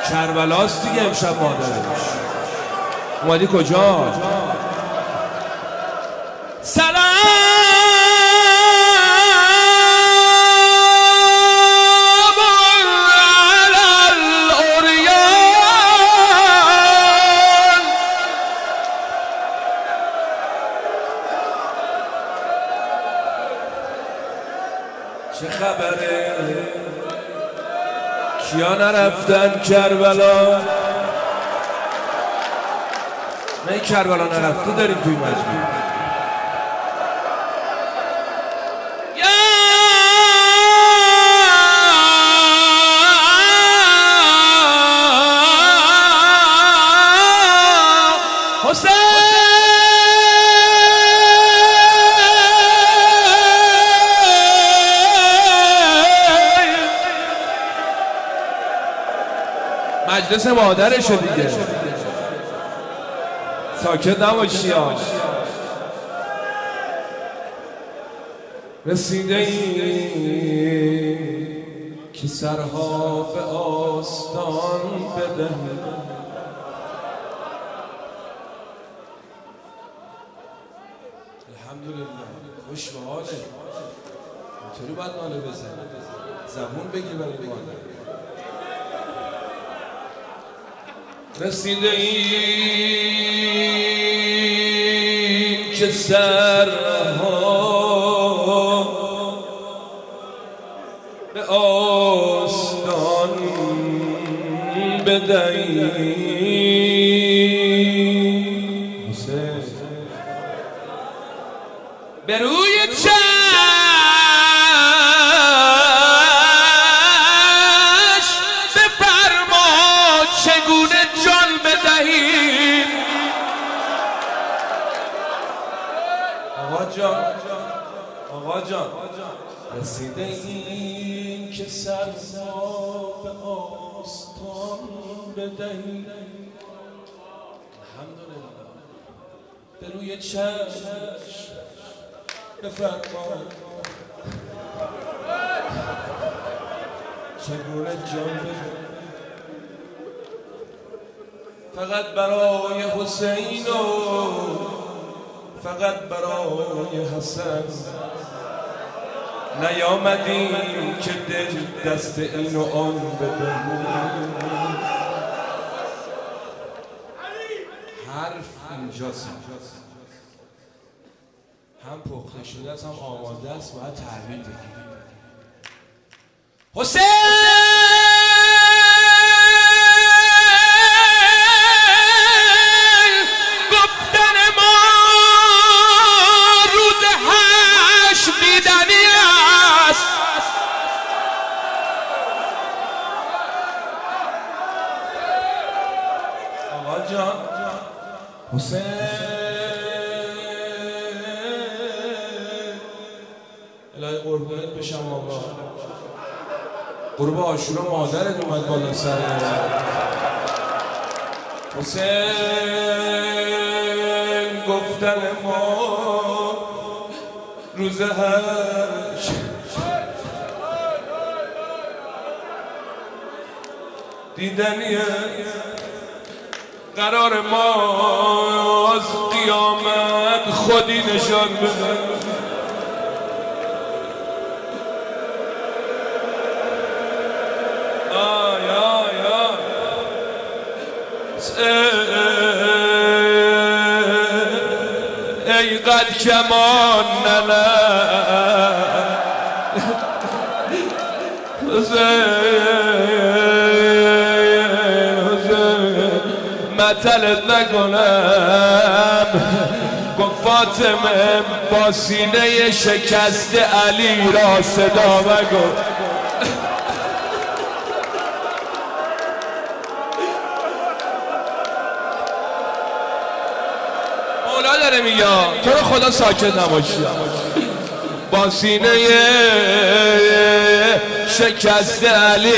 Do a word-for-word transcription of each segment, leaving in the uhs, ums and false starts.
کربلاست دیگه امشب مادرش. اومدی کجا؟ سلام علی الاریان. چه خبره؟ کیا نرفتن کربلا؟ نه کربلا نرفته داریم توی مجموع. مجلس مادرشه دیگه، ساکت نباشی ها. رسیده ای که سرها به آستان بدهی. الحمدلله خوش به حاله. اینطوری باید ناله بزن، زبون بگیر برای مادر. رسیده این که سرها به آستان بدهی. به روی چشم بفرما چگونه جان بدهیم. آقا جان آقا جان رسیده این که سرها به آستان بدهیم. الحمدلله به روی چشم بفرما چگونه جان بدهیم. فقط برای حسین و فقط برای حسن نیامدیم که دل دست این و آن بدهیم. حرف اینجاست، هم پخته شده است هم آماده است، باید تحویل بگیریم. حسین گفتن ما روز حشر دیدنی است. آقا جان حسین الهی قربونت بشم آقا. قرب عاشورا مادرت اومد بالا سر حسین. گفتن ما روز حشر دیدنیه. قرار ما از قیامت خودی نشان بده. ای قد کمان ننه مطلت نکنم. گفت فاطمه با سینه شکست علی را صدا مگو. مولا داره میگه تو رو خدا ساکت نباشی. با سینه شکست علی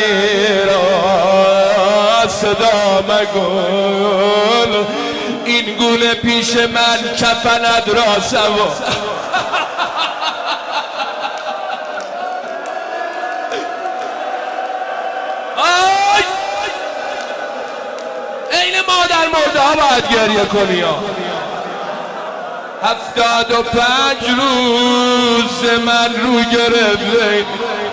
را صدا مگل. این گونه پیش من کفند را سوا. مادر مرده ها باید گریه کنی ها. هفتاد و پنج روز من رو گرفته،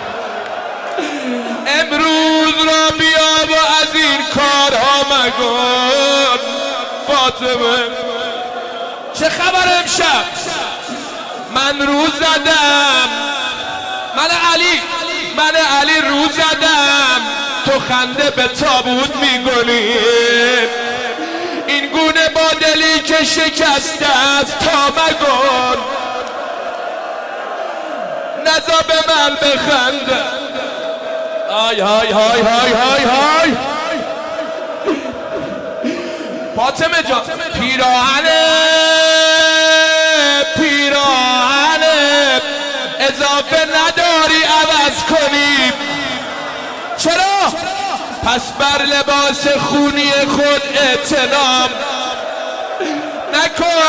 امروز را بیا و از این کارها مکن. فاطمه چه خبر امشب؟ من رو زدم، من علی من علی رو زدم، تو خنده به تابوت میگنی. این گونه با دلی که شکسته است تا مگن، نزا به من بخنده. آی های های های های های فاطمه جان، پیراهنه پیراهنه اضافه نداری عوض کنی. چرا؟ پس بر لباس خونی خود اعتنام نکن.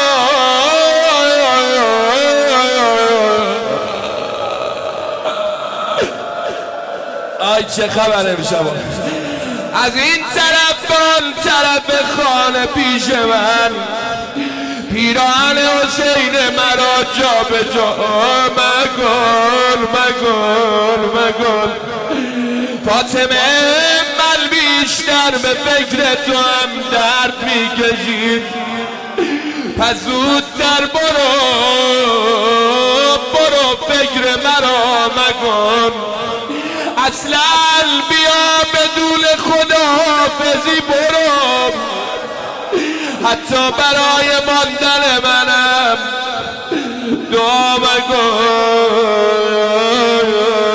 آی چه خبر امشب؟ از این طرف به آن طرف خانه پیش من، پیراهن حسین مرا جا به جا مکن مکن مکن. فاطمه من بیشتر به فکر تو هم درد میکشید، پس زودتر برو برو فکر مرا مکن. اصلا بیا بدون خداحافظی برو، حتی برای ماندن منم دعا مکن.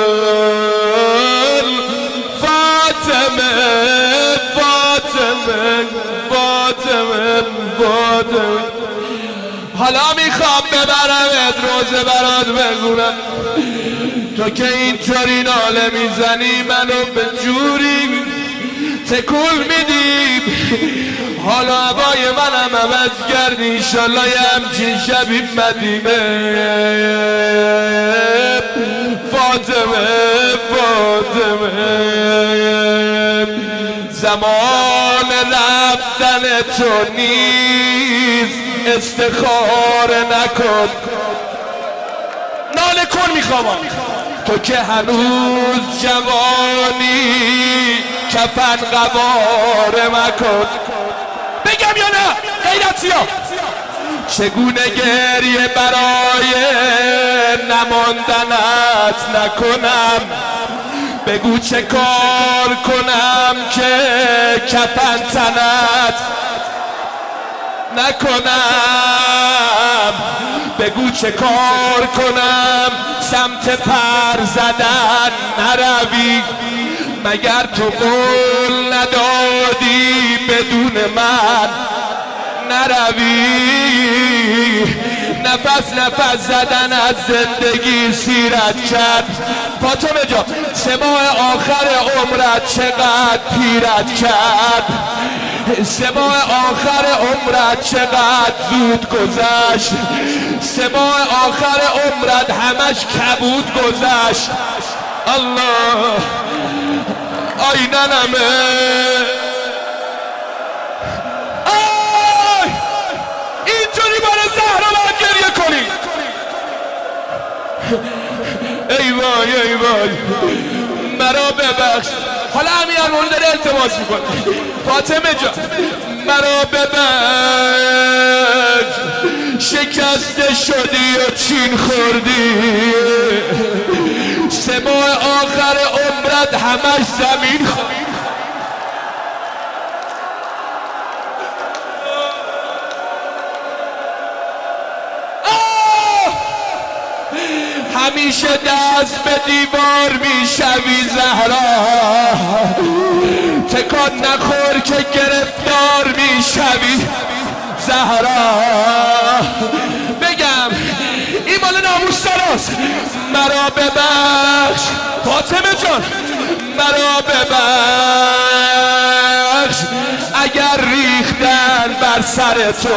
فاطمه فاطمه فاطمه فاطمه حالا میخوام ببرمت روزه برات بگونم، تو که اینطوری ناله میزنی منو به جوری تکون میدی. حالا هوای منم عوض کردی، انشالله یه همچین شبی مدینه. فاطمه فاطمه زمان رفتن تو نیست، استخاره نکن. ناله کن میخوام، تو که هنوز جوانی کفن قواره مکن. بگم یا نه غیرتی ها؟ چگونه گریه برای نماندنت نکنم؟ بگو چه کار کنم که کفن تنت نکنم؟ بگو چه کار کنم سمت پر زدن نروی؟ مگر تو قول ندادی بدون من نروی؟ نفس نفس زدن از زندگی سیرت کرد. فاطمه جان سه ماه آخر عمرت چقدر پیرت کرد، سه ماه آخر عمرت چقدر زود گذشت، سه ماه آخر عمرت همش کبود گذشت. الله آی ننمه، آی اینطوری برای زهرا باید گریه کنی. ای وای ای وای مرا ببخش. حالا امیر مولود داره التماس میکنه، فاطمه جان مرا ببخش، شکسته شدی و چین خوردی، سه ماه آخر عمرت همش زمین خوردی. همیشه دست به دیوار میشوی زهرا، تکان نخور که گرفتار میشوی زهرا. بگم این مال ناموس‌داراست. مرا ببخش فاطمه جان، مرا ببخش اگر ریختن بر سر تو.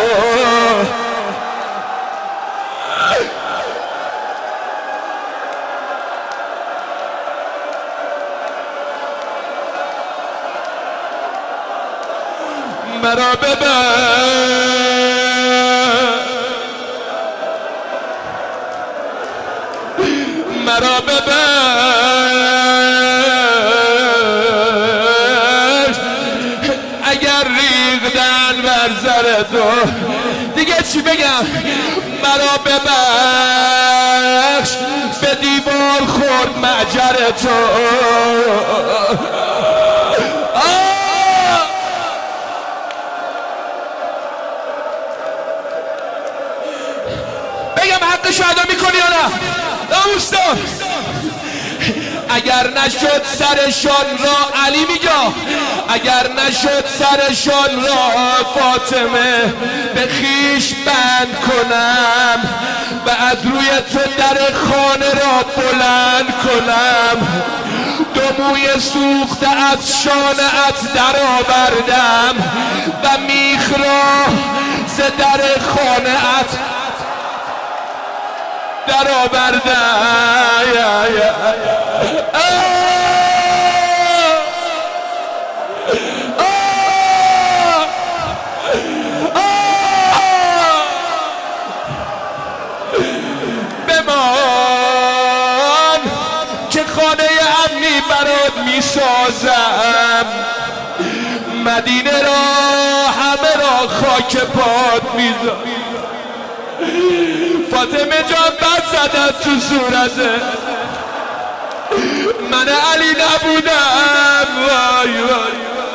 مرا ببخش مرا ببخش اگر ریختن بر سر تو دیگه چی بگم مرا ببخش به دیوار خورد معجر تو بگم حقشو ادا میکنی یا نه دوستان اگر نشد سرشان را علی میگه اگر نشد سرشان را فاطمه به خیش بند کنم و از روی تو در خانه را بلند کنم دو موی سوخته از شانه‌ات در آوردم و میخ را ز در خانه‌ات در آوردم بمان که خانه امنی برات میسازم مدینه را همه را خاک پات میذارم فاطمه جان بد زدن تو صورته من علی نبودم وای وای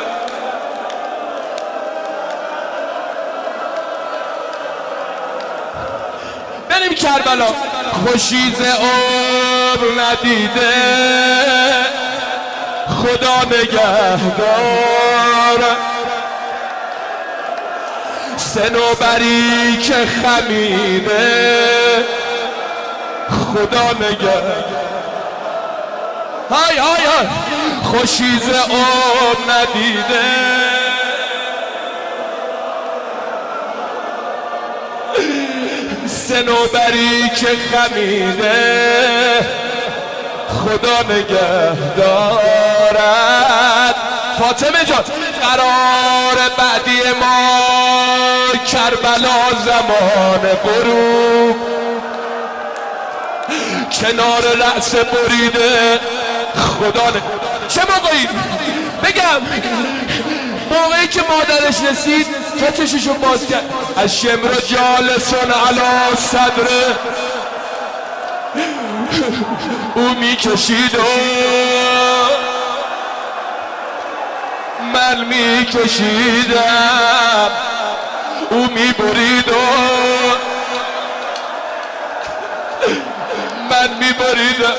بریم کربلا خوشیز عمر ندیده خدا نگهدار سنوبری که خمیده خدا نگهدار های های های خوشیز عمر ندیده سنوبری که خمیده خدا نگهدارد فاطمه جان قرار بعدی ما کربلا زمان غروب کنار رأس بریده خدا نگهدار چه موقعی بگم موقعی که مادرش رسید تا چششو باز کرد از شمر جالسون علا صدره او میکشید و من میکشیدم او میبرید و من میبریدم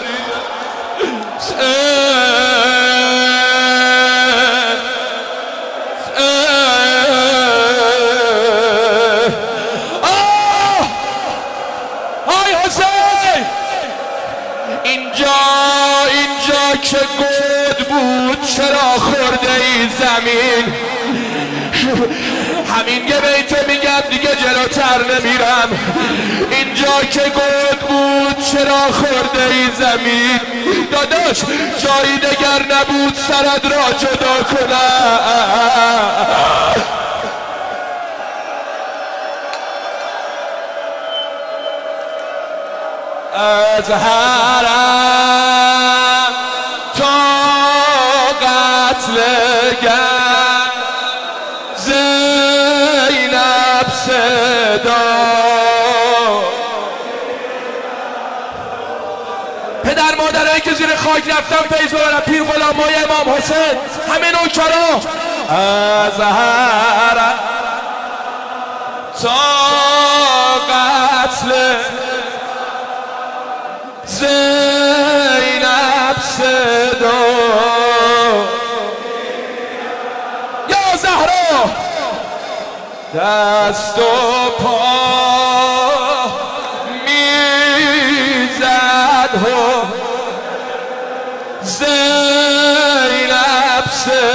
اینجا اینجا که گود بود چرا خورده ای زمین همین یه بیت میگم دیگه جلوتر نمیرم اینجا که گود بود چرا خورده ای زمین داداش جایی دگر نبود سرت را جدا کنم از حرم تا قتل گر زینب صدا پدر مادرایی که زیر خاک رفتن فیض ببرن پیر غلامای امام حسین همه نوکرا از حرم تا قتل زینب صدا یا زهرا دست و پا میزد و زینب صدا